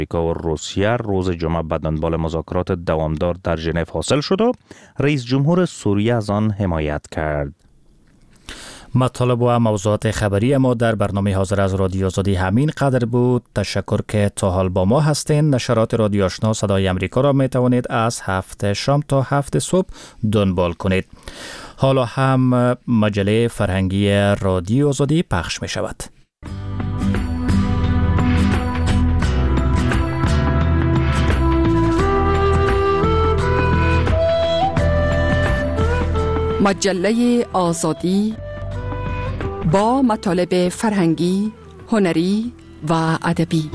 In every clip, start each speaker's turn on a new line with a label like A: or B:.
A: امریکا و روسیه روز جمعه به دنبال مذاکرات دوامدار در ژنو حاصل شد و رئیس جمهور سوریه از آن حمایت کرد.
B: مطالب و موضوعات خبری ما در برنامه حاضر از رادیو آزادی همین قدر بود. تشکر که تا حال با ما هستین. نشرات رادیو آشنا صدای امریکا را می توانید از 7 شام تا 7 صبح دنبال کنید. حالا هم مجله فرهنگی رادیو آزادی پخش می شود.
C: مجله آزادی با مطالب فرهنگی، هنری و ادبی.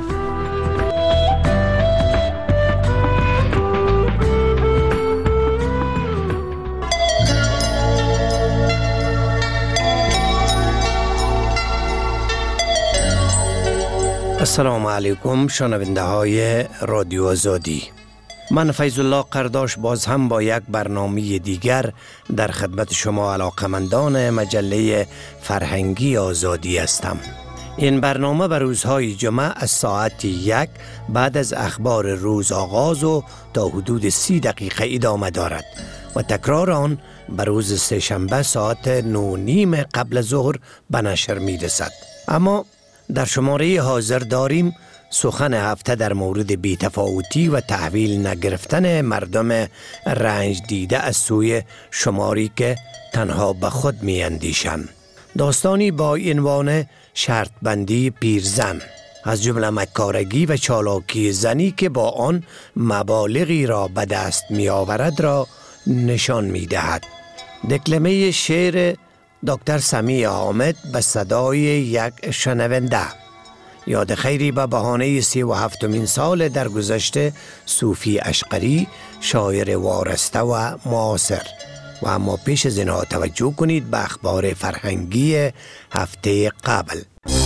D: السلام علیکم شنونده های رادیو آزادی. من فیض الله قرداش باز هم با یک برنامه دیگر در خدمت شما علاقمندان مجله فرهنگی آزادی هستم. این برنامه به روزهای جمعه از ساعت 1 بعد از اخبار روز آغاز و تا حدود 30 دقیقه ادامه دارد و تکرار آن به روز سه‌شنبه ساعت 9:30 قبل ظهر به نشر می رسد. اما در شماره حاضر داریم سخن هفته در مورد بی‌تفاوتی و تحویل نگرفتن مردم رنج دیده از سوی شماری که تنها به خود می اندیشند. داستانی با عنوان شرط بندی پیرزن از جمله مکارگی و چالاکی زنی که با آن مبالغی را به دست می آورد را نشان می دهد. دکلمه شعر دکتر سمیع حامد به صدای یک شنونده. یاد خیری به بهانه 37مین سال درگذشته صوفی اشقری، شاعر وارسته و معاصر. و اما پیش از اینها توجه کنید به اخبار فرهنگی هفته قبل.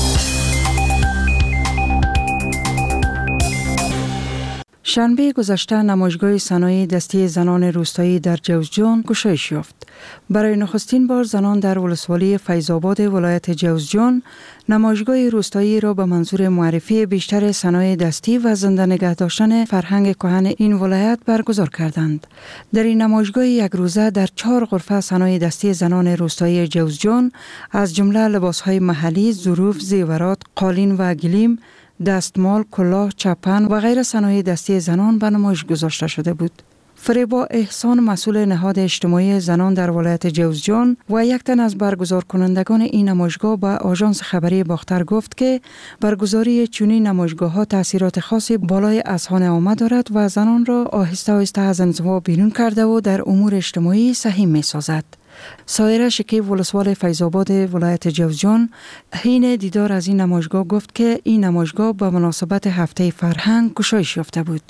E: شنبه گذشته نمایشگاه صنایع دستی زنان روستایی در جوزجان گشایش یافت. برای نخستین بار زنان در ولسوالی فیض‌آباد ولایت جوزجان نمایشگاه روستایی را به منظور معرفی بیشتر صنایع دستی و زنده نگه داشتن فرهنگ کهن این ولایت برگزار کردند. در این نمایشگاه یک روزه در 4 غرفه صنایع دستی زنان روستایی جوزجان از جمله لباس‌های محلی، ظروف، زیورات، قالین و گلیم، دستمال، کلاه، چپن و غیر صنایع دستی زنان به نمایش گذاشته شده بود. فریبا احسان مسئول نهاد اجتماعی زنان در ولایت جوزجان و یک تن از برگزار کنندگان این نمایشگاه به آژانس خبری باختر گفت که برگزاری چنین نمایشگاه‌ها تأثیرات خاصی بالای اذهان عامه دارد و زنان را آهسته آهسته از انزوا بیرون کرده و در امور اجتماعی سهیم می‌سازد. سایره شکیب ولسوال فیض‌آباد ولایت جوزجان حین دیدار از این نمایشگاه گفت که این نمایشگاه به مناسبت هفته فرهنگ گشایش یافته بود.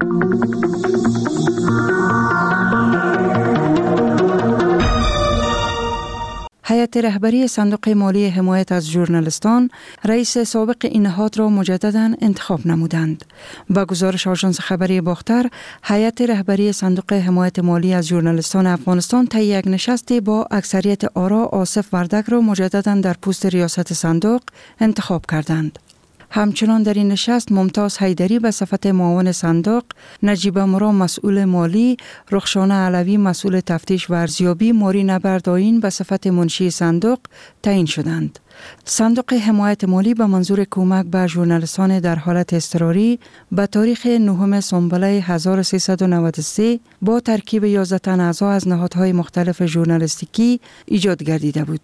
E: هیئت رهبری صندوق مالی حمایت از ژورنالیستان رئیس سابق این نهاد را مجددا انتخاب نمودند. با گزارش آژانس خبری باختر، هیئت رهبری صندوق حمایت مالی از ژورنالیستان افغانستان طی یک نشستی با اکثریت آرا آصف وردک را مجددا در پست ریاست صندوق انتخاب کردند. همچنان در این نشست ممتاز حیدری به صفت معاون صندوق، نجیبه مرا مسئول مالی، رخشانه علوی مسئول تفتیش و ارزیابی، ماری نبرداین به صفت منشی صندوق تعیین شدند. صندوق حمایت مالی به منظور کمک به ژورنالیستان در حالت اضطراری به تاریخ 9 سنبله 1393 با ترکیب 11 تن اعضا از نهادهای مختلف ژورنالیستیکی ایجاد گردیده بود.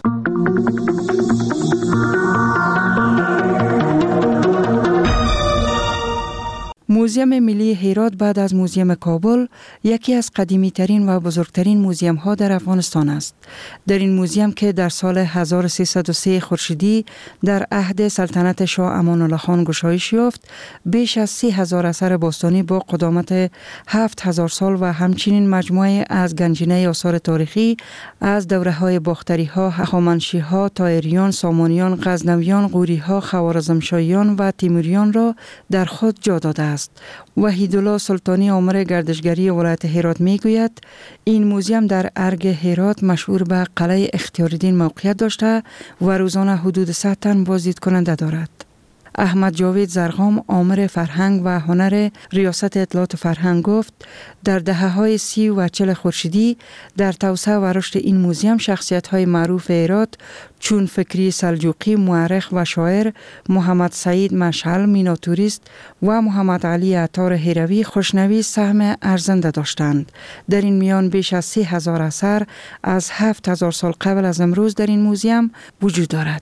E: موزیم ملی هرات بعد از موزیم کابل یکی از قدیمی ترین و بزرگترین موزیم ها در افغانستان است. در این موزیم که در سال 1303 خورشیدی در عهد سلطنت شاه امان الله خان گشایش یافت، بیش از 30,000 اثر باستانی با قدامت 7,000 سال و همچنین مجموعه از گنجینه آثار تاریخی از دوره های باختری ها، هخامنشی ها، طایریان، سامانیان، غزنویان، غوری ها، خوارزمشاهیان و تیموریان را در خود جا داده است. وحیدالله سلطانی آمر گردشگری ولایت هرات می گوید این موزیم در ارگ هرات مشهور به قلعه اختیاردین موقعیت داشته و روزانه حدود 100 تن بازدید کننده دارد. احمد جاوید زرغام آمر فرهنگ و هنر ریاست اطلاعات فرهنگ گفت در دهه‌های 30 و 40 خورشیدی در توسعه و رشد این موزیم شخصیت‌های معروف هرات چون فکری سلجوقی، مورخ و شاعر محمد سعید مشعل میناتوریست و محمد علی عطار هروی خوشنوی سهم ارزنده داشتند. در این میان بیش از 30,000 اثر از 7,000 سال قبل از امروز در این موزیم وجود دارد.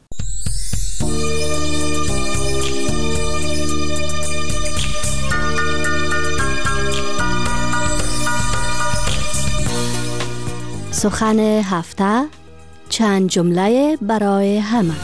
F: سخن هفته، چند جمله برای همه.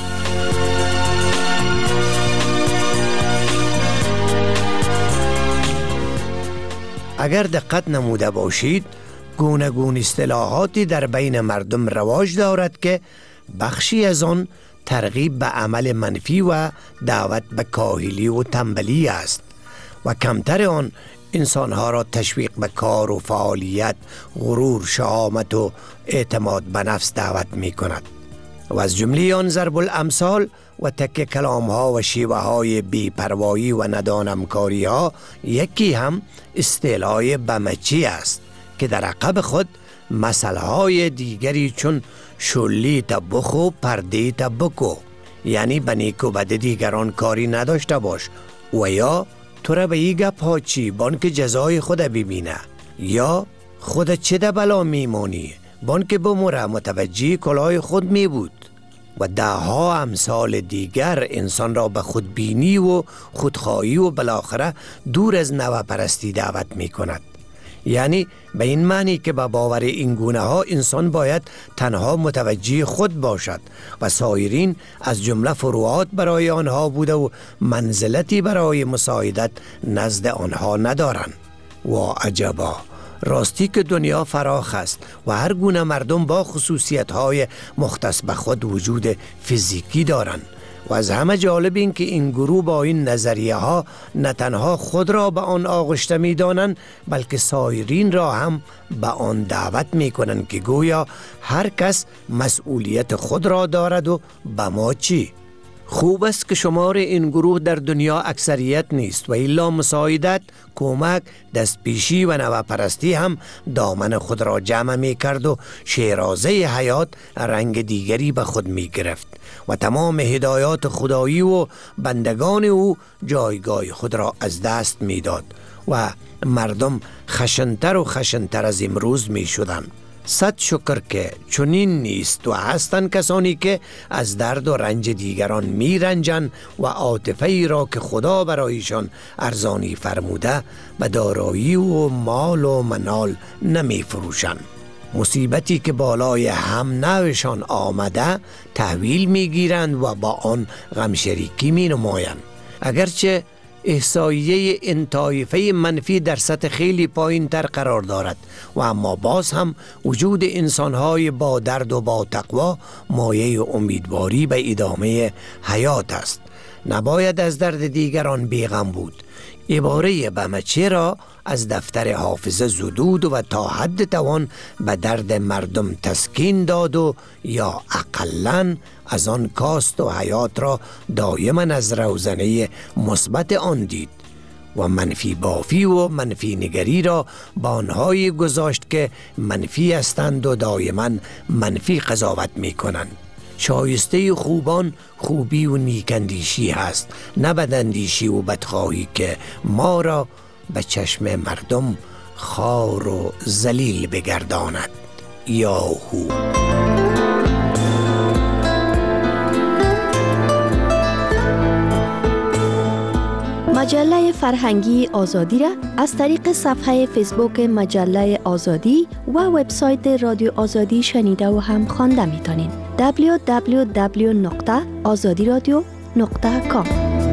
D: اگر دقت نموده باشید گونه گونه اصطلاحاتی در بین مردم رواج دارد که بخشی از آن ترغیب به عمل منفی و دعوت به کاهلی و تنبلی است و کمتر آن انسانها را تشویق به کار و فعالیت، غرور، شهامت و اعتماد به نفس دعوت می کند و از جمله آن ضرب الامثال و تکه کلام ها و شیوه های بی‌پروایی و ندانمکاری ها یکی هم اصطلاح بمچی است که در عقب خود مسئله های دیگری چون شلی تبخو پرده تبکو، یعنی به نیک و بد دیگران کاری نداشته باش و یا تو را به ای گپ ها چی بان که جزای خود ببینه یا خود چه ده بلا میمونی بان که بموره متوجه کلاه خود می بود و ده ها امثال دیگر انسان را به خودبینی و خودخواهی و بالاخره دور از نوع پرستی دعوت می کند. یعنی به این معنی که به باور این گونه ها انسان باید تنها متوجه خود باشد و سایرین از جمله فروعات برای آنها بوده و منزلتی برای مساعدت نزد آنها ندارند. و عجبا، راستی که دنیا فراخ است و هر گونه مردم با خصوصیت های مختص به خود وجود فیزیکی دارند و از همه جالب این که این گروه با این نظریه ها نه تنها خود را به آن آغشته می دانند بلکه سایرین را هم به آن دعوت می کنند که گویا هر کس مسئولیت خود را دارد و به ما چی؟ خوب است که شمار این گروه در دنیا اکثریت نیست و الا مساعدت، کمک، دستپیشی و نوپرستی هم دامن خود را جمع می کرد و شیرازه حیات رنگ دیگری به خود می گرفت و تمام هدایات خدایی و بندگان او جایگاه خود را از دست می داد و مردم خشنتر و خشنتر از امروز می شدند. صد شکر که چنین نیست و هستند کسانی که از درد و رنج دیگران می رنجند و عاطفه ای را که خدا برایشان ارزانی فرموده به دارایی و مال و منال نمی فروشند. مصیبتی که بالای هم نوشان آمده تحویل می گیرند و با آن غمشریکی می نمایند. اگرچه احصاییه این طایفه منفی در سطح خیلی پایین تر قرار دارد و اما باز هم وجود انسانهای با درد و با تقوا مایه امیدواری به ادامه حیات است. نباید از درد دیگران بیغم بود. عباره بمچه را از دفتر حافظه زدود و تا حد توان به درد مردم تسکین داد و یا اقلن از آن کاست و حیات را دائما از روزنه مثبت آن دید و منفی بافی و منفی نگری را با آنهایی گذاشت که منفی هستند و دائما منفی قضاوت می کنند. شایسته خوبان خوبی و نیکندیشی هست، نه بداندیشی و بدخواهی که ما را به چشم مردم خار و ذلیل بگرداند. یاهو.
F: مجله فرهنگی آزادی را از طریق صفحه فیسبوک مجله آزادی و وبسایت رادیو آزادی شنیده و هم خوانده میتونین. www.azadiradio.com.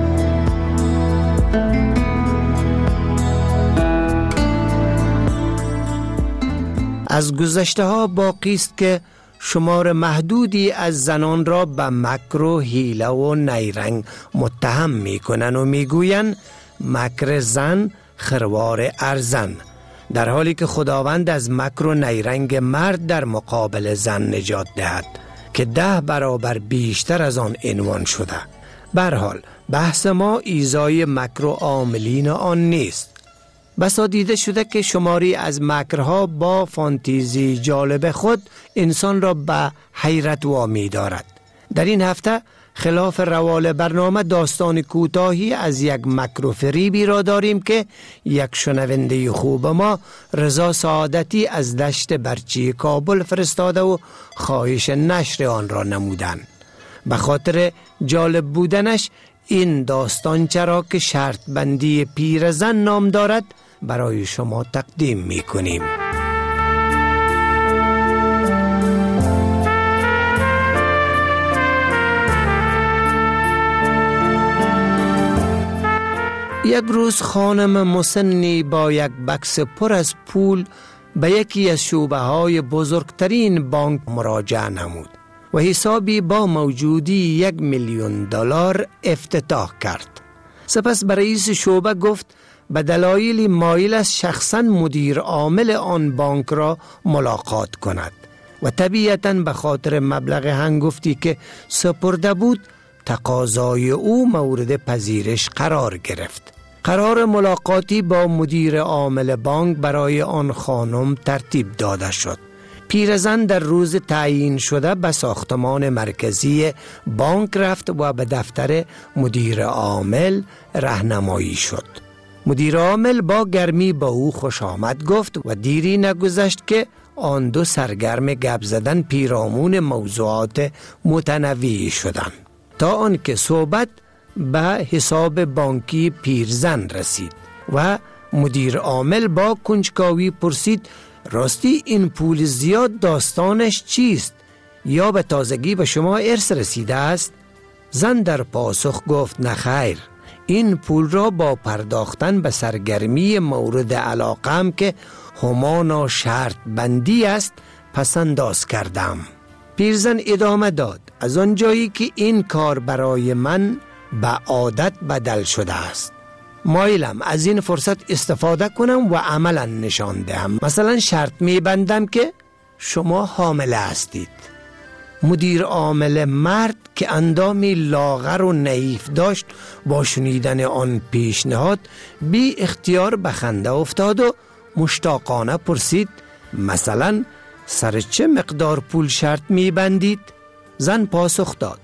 D: از گذشته ها باقی است که شمار محدودی از زنان را به مکر و حیله و نیرنگ متهم میکنن و میگوین مکر زن خروار ارزن، در حالی که خداوند از مکر و نیرنگ مرد در مقابل زن نجات دهد که 10 برابر بیشتر از آن عنوان شده. به هر حال بحث ما ایذای مکر و عاملین آن نیست. بسا دیده شده که شماری از مکرها با فانتزی جالب خود انسان را به حیرت وامی دارد. در این هفته خلاف روال برنامه داستان کوتاهی از یک مکر و فریبی را داریم که یک شنونده خوب ما رضا سعادتی از دشت برچی کابل فرستاده و خواهش نشر آن را نمودند. به خاطر جالب بودنش این داستان چرا که شرط بندی پیرزن نام دارد برای شما تقدیم می کنیم. یک روز خانم مسنی با یک بکس پر از پول به یکی از شعبه های بزرگترین بانک مراجعه نمود و حسابی با موجودی $1,000,000 افتتاح کرد. سپس به رئیس شعبه گفت به دلایلی مایل است شخصاً مدیر عامل آن بانک را ملاقات کند و طبیعتاً به خاطر مبلغ هنگفتی که سپرده بود تقاضای او مورد پذیرش قرار گرفت. قرار ملاقاتی با مدیر عامل بانک برای آن خانم ترتیب داده شد. پیرزن در روز تعیین شده به ساختمان مرکزی بانک رفت و به دفتر مدیر عامل راهنمایی شد. مدیر عامل با گرمی با او خوش آمد گفت و دیری نگذشت که آن دو سرگرم گپ زدن پیرامون موضوعات متنوعی شدند تا آنکه صحبت به حساب بانکی پیرزن رسید و مدیر عامل با کنجکاوی پرسید راستی این پول زیاد داستانش چیست یا به تازگی به شما ارث رسیده است؟ زن در پاسخ گفت نخیر، این پول را با پرداختن به سرگرمی مورد علاقم که همانا شرط بندی است پسنداز کردم. پیرزن ادامه داد از آنجایی که این کار برای من به عادت بدل شده است مایلم از این فرصت استفاده کنم و عملا نشان دهم. مثلا شرط میبندم که شما حامله هستید. مدیر عامل مرد که اندامی لاغر و نحیف داشت با شنیدن آن پیشنهاد بی اختیار به خنده افتاد و مشتاقانه پرسید مثلا سر چه مقدار پول شرط میبندید؟ زن پاسخ داد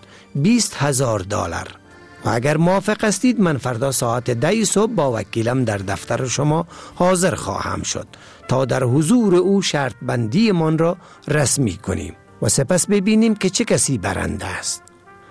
D: $20,000 و اگر موافق استید من فردا ساعت 10 صبح با وکیلم در دفتر شما حاضر خواهم شد تا در حضور او شرط بندی من را رسمی کنیم و سپس ببینیم که چه کسی برنده است.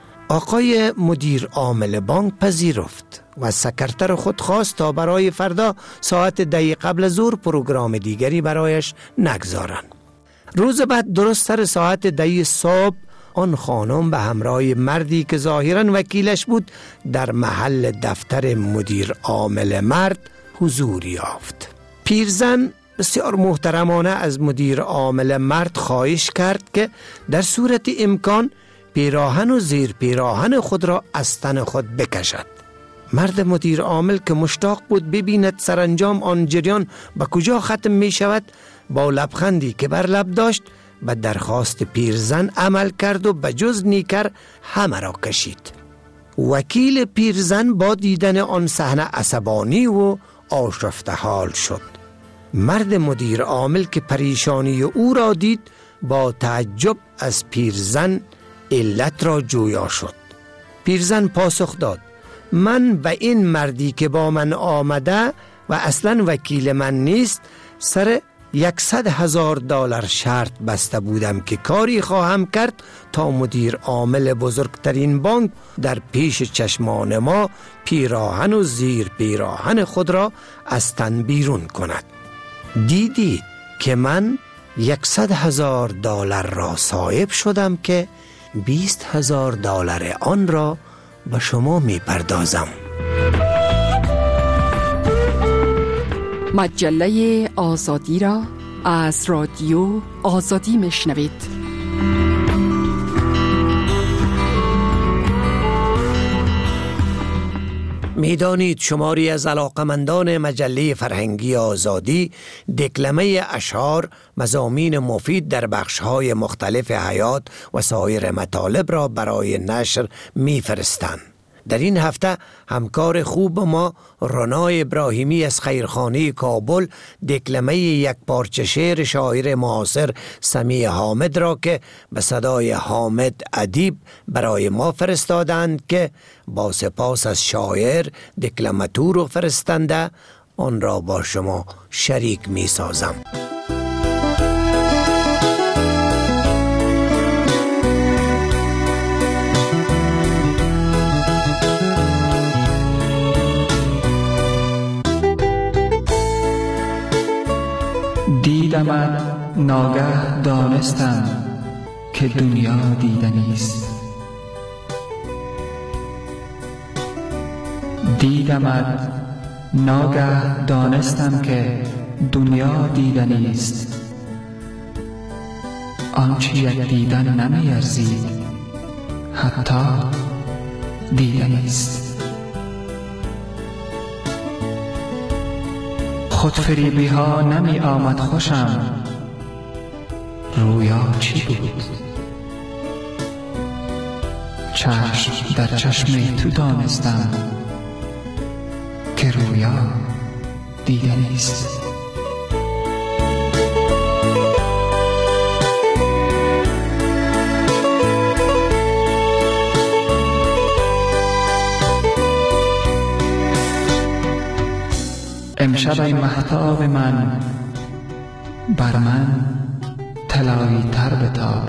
D: آقای مدیر عامل بانک پذیرفت و سکرتر خود خواست تا برای فردا ساعت 10 قبل از ظهر پروگرام دیگری برایش نگذارند. روز بعد درست سر ساعت 10 صبح آن خانم به همراه مردی که ظاهراً وکیلش بود در محل دفتر مدیر عامل مرد حضور یافت. پیرزن بسیار محترمانه از مدیر عامل مرد خواهش کرد که در صورت امکان پیراهن و زیر پیراهن خود را از تن خود بکشد. مرد مدیر عامل که مشتاق بود ببیند سرانجام آن جریان به کجا ختم می شود با لبخندی که بر لب داشت به درخواست پیرزن عمل کرد و به جز نیکر همه را کشید. وکیل پیرزن با دیدن آن صحنه عصبانی و آشفته حال شد. مرد مدیر عامل که پریشانی او را دید با تعجب از پیرزن علت را جویا شد. پیرزن پاسخ داد من به این مردی که با من آمده و اصلا وکیل من نیست سر $100,000 شرط بسته بودم که کاری خواهم کرد تا مدیر عامل بزرگترین بانک در پیش چشمان ما پیراهن و زیر پیراهن خود را از تن بیرون کند. دیدید که من $100,000 را صاحب شدم که $20,000 آن را به شما می پردازم.
C: مجله آزادی را از رادیو آزادی میشنوید.
D: میدانید شماری از علاقمندان مجله فرهنگی آزادی دکلمه اشعار مضامین مفید در بخش‌های مختلف حیات و سایر مطالب را برای نشر می‌فرستند. در این هفته همکار خوب ما رنای ابراهیمی از خیرخانه کابل دکلمه یک پارچه شعر شاعر معاصر سمیع حامد را که به صدای حامد ادیب برای ما فرستادند که با سپاس از شاعر دکلماتور و فرستنده آن را با شما شریک می سازم.
G: دیدمت ناگه دانستم که دنیا دیدنیست. دیدمت ناگه دانستم که دنیا دیدنیست. آنچه یک دیدن نمی ارزید حتی دیدنیست. خود فریبی ها نمی آمد خوشم، رویا چی بود؟ چشم در چشم تو دانستم که رویا دیدنیست. امشب ای مهتاب من بر من طلایی تر بتاب.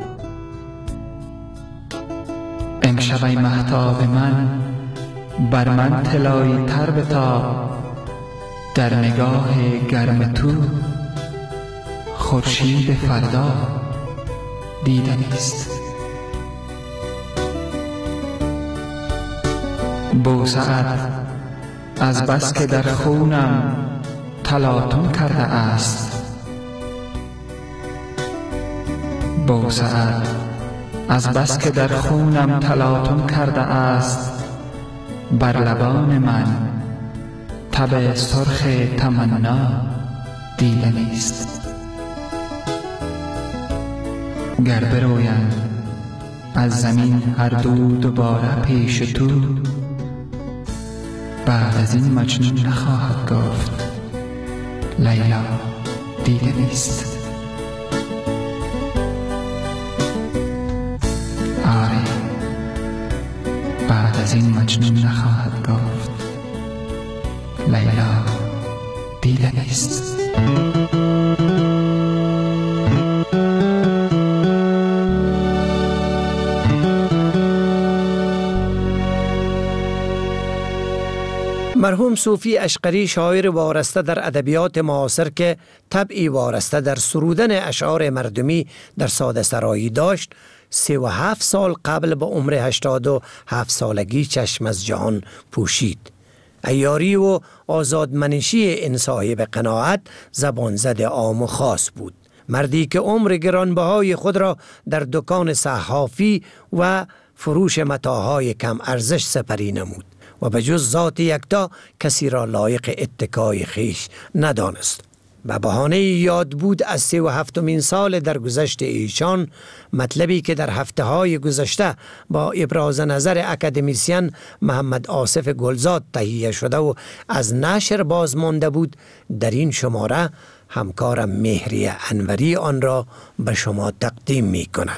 G: امشب ای مهتاب من بر من طلایی تر بتاب. در نگاه گرم تو خورشید فردا دیدنیست. بوسه‌ات از بس که در خونم تلاطم کرده است. بوسه‌ات از بس که در خونم تلاطم کرده است. بر لبان من تب سرخ تمنا دیدنیست. گر برویم از زمین هر دو دوباره پیش تو، بعد از این مجنون نخواهد گفت لیلا دیدنیست. آره، بعد از این مجنون نخواهد گفت لیلا دیدنیست.
D: مرحوم صوفی اشقری شاعر وارسته در ادبیات معاصر که طبعی وارسته در سرودن اشعار مردمی در ساده سرایی داشت، 37 سال قبل به عمر 87 سالگی چشم از جهان پوشید. عیاری و آزادمنشی این صاحب قناعت زبان زد عام و خاص بود. مردی که عمر گرانبهای خود را در دکان صحافی و فروش متاعهای کم ارزش سپری نمود و به جز ذات یکتا کسی را لایق اتکای خیش ندانست. به بهانه یاد بود از 37مین سال در گذشت ایشان، مطلبی که در هفته‌های گذشته با ابراز نظر اکادمیسین محمد آصف گلزاد تهیه شده و از نشر باز مانده بود، در این شماره همکارم مهری انوری آن را به شما تقدیم می کند.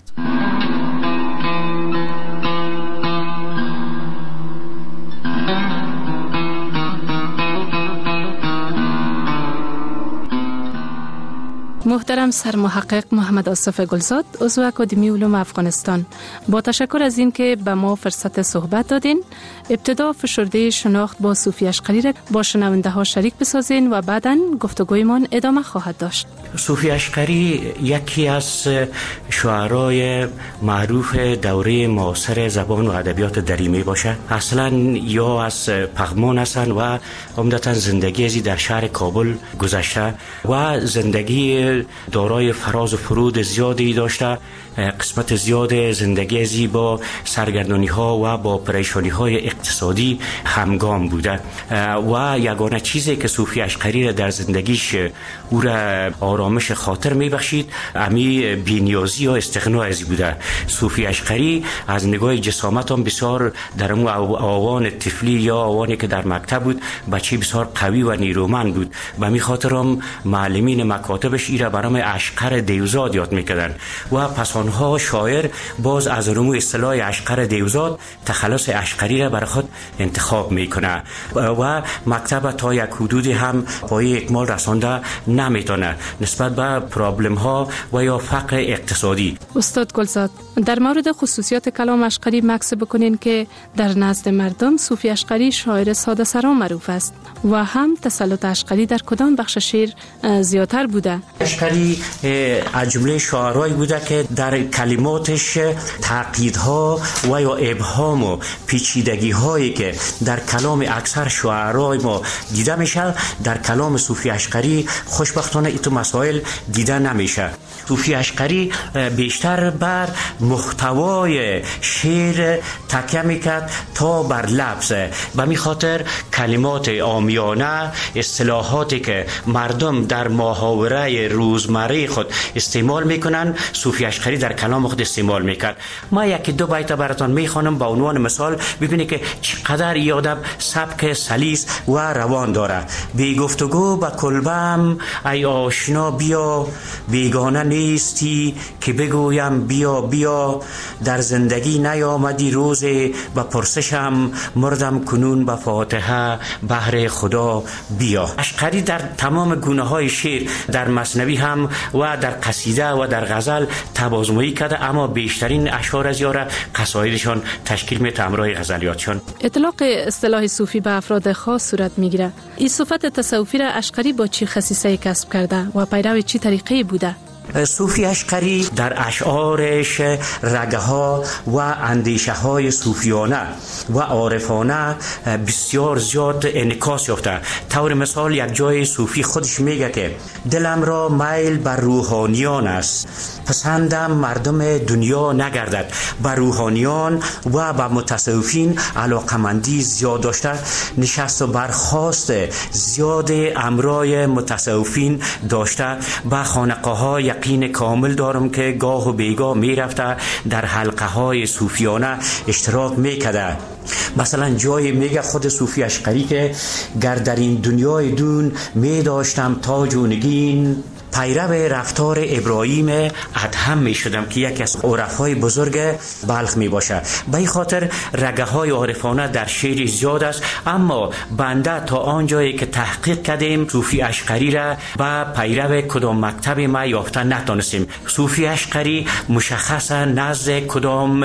H: محترم سرمحقق محمد آصف گلزاد، عضو اکادمی علوم افغانستان، با تشکر از این که به ما فرصت صحبت دادین. ابتدا فشرده شناخت با صوفی اشقری را با شنونده ها شریک بسازین و بعداً گفتگویمان ادامه خواهد داشت. صوفی اشقری یکی از شاعرای معروف دوره معاصر زبان و ادبیات دریمی باشه. اصلا یا از پغمان هستند و عمدتاً زندگی ازی در شهر کابل گذشته و زندگی
I: مسائل دارای فراز و فرود زیادی داشته. قسمت زیاد زندگی ازی با سرگردانی ها و با پریشانی های اقتصادی همگام بوده و یگانه چیزی که صوفی اشقری در زندگیش او را آرامش خاطر میبخشید امی بی‌نیازی یا استغنا ازی بوده. صوفی اشقری از نگاه جسامت هم بسیار در اون آوان طفلی یا آوانی که در مکتب بود بچه بسیار قوی و نیرومند بود. به می خاطرم معلمین مکاتبش ایره برام اشقر دیوزاد یاد میکردن و پس آنها شاعر باز از رومو اصطلاح اشقر دیوزاد تخلص اشقری را برای خود انتخاب میکنه و مکتب تا یک حدودی هم پای اکمال رسانده نمیتونه نسبت به پرابلم ها و یا فقر اقتصادی.
H: استاد گلزاد، در مورد خصوصیات کلام اشقری مکس بکنین که در نزد مردم صوفی اشقری شاعر ساده سرا معروف است و هم تسلط اشقری در کدام بخش شعر زیادتر بوده؟
I: اشقری از جمله شاعرایی بوده که در کلماتش تعقیدها و یا ابهام و پیچیدگی هایی که در کلام اکثر شاعرای ما دیده میشه در کلام صوفی اشقری خوشبختانه این مسائل دیده نمیشه. صوفی اشقری بیشتر بر محتوای شعر تکیه میکرد تا بر لفظ. به می خاطر کلمات عامیانه، اصطلاحاتی که مردم در محاوره روزمره خود استعمال میکنن صوفی اشقری در کلام خود استعمال میکرد. ما یکی دو بیت براتون میخوانم به عنوان مثال ببینید که چقدر این آدم سبک سلیس و روان داره. بی گفتگو به کلبم ای آشنا بیا، بیگانه نیستی که بگویم بیا بیا، در زندگی نیامدی روزی و پرسشم، مردم کنون به فاتحه بهر خدا بیا. اشقری در تمام گونه های شعر در مثنوی هم و در قصیده و در غزل تبازمایی کرده، اما بیشترین اشعار از یاره قصایدشان تشکیل میده همراه غزلیاتشان.
H: اطلاق اصطلاح صوفی به افراد خاص صورت میگیره. این صفت تصوفی را اشقری با چی خصیصه کسب کرده و پیرو چی طریقه بوده؟
I: صوفی اشقری در اشعارش رگه ها و اندیشه های صوفیانه و عارفانه بسیار زیاد انعکاس یافته. طور مثال یک جای صوفی خودش میگه که دلم را میل بر روحانیان است، پسندم مردم دنیا نگردد. بر روحانیان و بر متصوفین علاقمندی زیاد داشته، نشست و برخاست زیاد امرای متصوفین داشته. با خانقاه ها یقین کامل دارم که گاه و بیگاه می رفته در حلقه های صوفیانه اشتراک می کده. مثلا جای میگه خود صوفی اشقری که گر در این دنیای دون می داشتم تاج و نگین، پیرو رفتار ابراهیم ادهم می شدم که یکی از عرفای بزرگ بلخ می باشه. به این خاطر رگه های عارفانه در شعر زیاد است، اما بنده تا آنجایی که تحقیق کردیم صوفی اشقری را به پیرو کدام مکتب ما یافته نتونستیم. صوفی اشقری مشخصا نزد کدام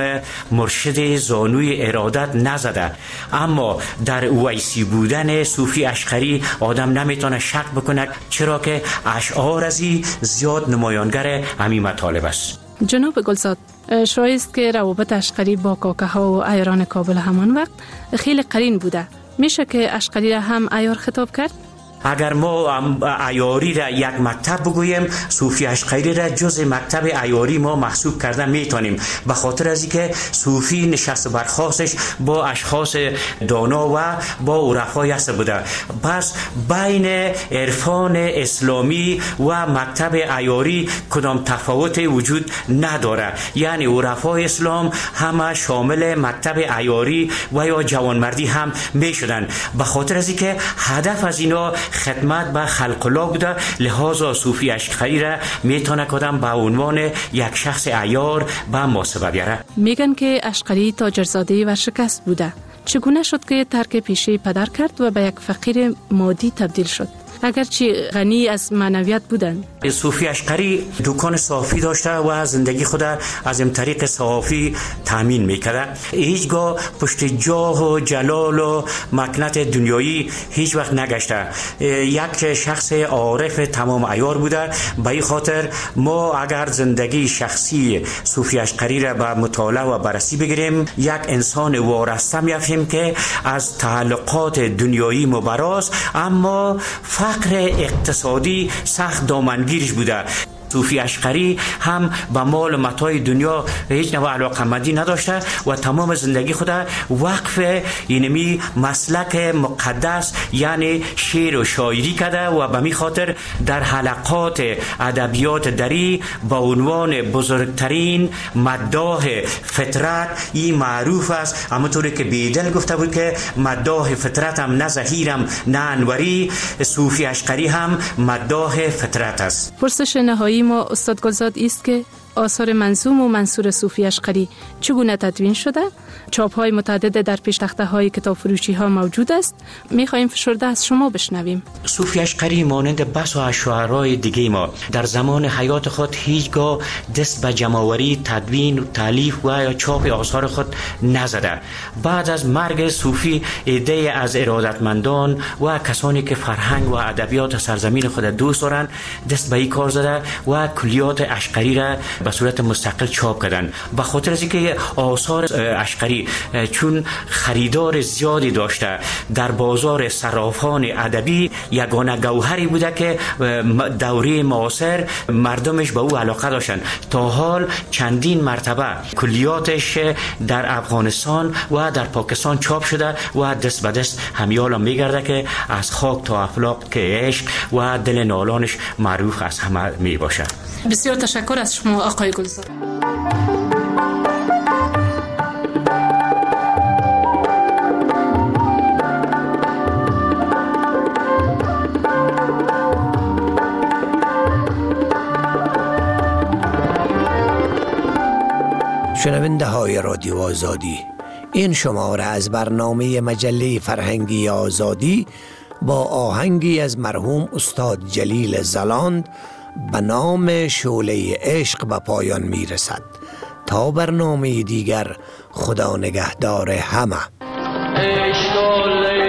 I: مرشد زانوی ارادت نزده، اما در اویسی بودن صوفی اشقری آدم نمیتونه شک بکنه، چرا که اشعار زیاد نمایانگر همین مطالب است.
H: جناب گلزاد، شایع است که روابط اشقری با کاکه ها و عیاران کابل همان وقت خیلی قرین بوده. میشه که اشقری را هم عیار خطاب کرد؟
I: اگر ما عیاری را یک مکتب بگوییم، صوفی اشقری را جز مکتب عیاری ما محسوب کرده میتونیم، به خاطر از اینکه صوفی نشست و برخاستش با اشخاص دانا و با عرفای است بوده. پس بین عرفان اسلامی و مکتب عیاری کدام تفاوت وجود نداره، یعنی عرفای اسلام همه شامل مکتب عیاری و یا جوانمردی هم میشدن. به خاطر از اینکه هدف از اینا خدمت به خلق الله بوده، لحاظا صوفی اشقری را میتونه کدام به عنوان یک شخص عیار به محاسبه بیاره.
H: میگن که اشقری تاجرزاده و شکست بوده. چگونه شد که ترک پیشه پدر کرد و به یک فقیر مادی تبدیل شد، اگرچه غنی از معنویت بودند؟
I: صوفی اشقری دکان صافی داشته و زندگی خود از این طریق صافی تامین میکرده. هیچگاه پشت جاه و جلال و مکنت دنیایی هیچ وقت نگشته. یک شخص عارف تمام عیار بوده. به این خاطر ما اگر زندگی شخصی صوفی اشقری را به مطالعه و بررسی بگیریم، یک انسان وارسته می‌افهمیم که از تعلقات دنیایی مبراز، اما فقر اقتصادی سخت دامنگیر درگیرش بوده. صوفی اشقری هم به مال متاع دنیا هیچ نوع علاقه‌مندی نداشته و تمام زندگی خود وقف اینمی مسلک مقدس یعنی شعر و شاعری کرده و به می خاطر در حلقات ادبیات دری با عنوان بزرگترین مداح فطرت این معروف است. همونطوری که بیدل گفته بود که مداح فطرتم نه زهیرم نه انوری، صوفی اشقری هم مداح فطرت است.
H: پرسش نهایی ما استاد گلزاد است که آثار منظوم و منثور صوفی اشقری چگونه تدوین شده؟ چاپ‌های متعدد در پیشتخته‌های کتاب فروشی‌ها موجود است. می‌خواهیم فشرده از شما بشنویم.
I: صوفی اشقری مانند بس و شاعرای دیگه ما در زمان حیات خود هیچگاه دست به جمع‌آوری، تدوین و تالیف و یا چاپ آثار خود نزده. بعد از مرگ صوفی ایده از ارادتمندان و کسانی که فرهنگ و ادبیات سرزمین خود دوست دارند دست به این کار زده و کلیات اشقری را به صورت مستقل چاپ کردن. به خاطر از اینکه آثار اشقری چون خریدار زیادی داشته در بازار صرافان ادبی یگانه گوهری بوده که دوره معاصر مردمش به او علاقه داشتن. تا حال چندین مرتبه کلیاتش در افغانستان و در پاکستان چاپ شده و دست به دست همیالا میگرده که از خاک تا افلاک که عشق و دل نالانش معروف از همه می باشه.
H: بسیار تشکر از شما آقای گلزار.
D: شنونده های رادیو آزادی، این شماره از برنامه مجله فرهنگی آزادی با آهنگی از مرحوم استاد جلیل زلاند به نام شعله عشق به پایان می رسد. تا برنامه دیگر، خدا نگهدار همه.